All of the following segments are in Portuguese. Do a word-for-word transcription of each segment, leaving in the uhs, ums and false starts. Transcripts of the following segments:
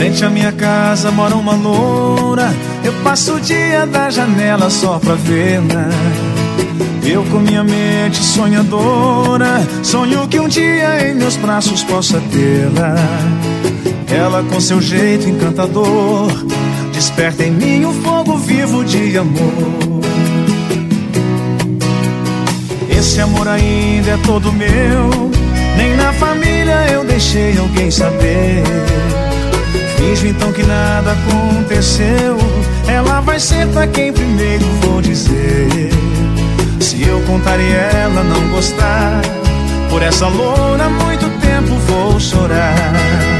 frente à minha casa mora uma loura. Eu passo o dia da janela só pra vê-la. Eu com minha mente sonhadora sonho que um dia em meus braços possa tê-la. Ela com seu jeito encantador desperta em mim um fogo vivo de amor. Esse amor ainda é todo meu, nem na família eu deixei alguém saber. Finjo então que nada aconteceu, ela vai ser pra quem primeiro vou dizer. Se eu contar e ela não gostar, por essa loura muito tempo vou chorar.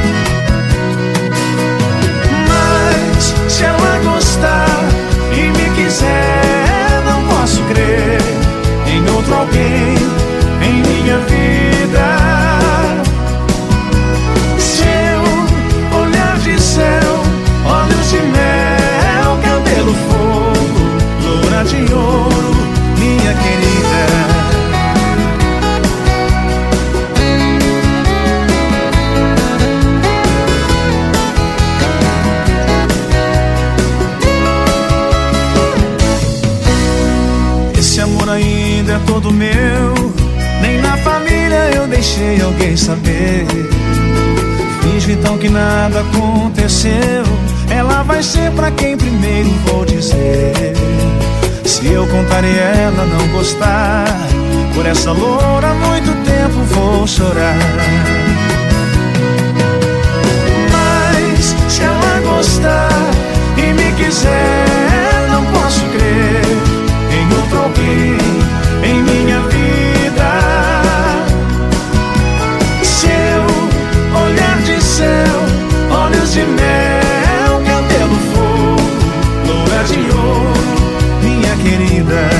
Mas se ela gostar e me quiser, não posso crer em outro alguém em minha vida. Seu olhar de céu, olhos de mel, cabelo fogo, loura de ouro, minha querida. Esse amor ainda é todo meu, nem na família eu deixei alguém saber. Finjo então que nada aconteceu, ela vai ser pra quem primeiro vou dizer. Se eu contar e ela não gostar, por essa loura muito tempo vou chorar. Mas se ela gostar e me quiser, não posso crer em outro alguém em minha vida. Seu olhar de céu, olhos de mel, cabelo fogo, loura de ouro, minha querida.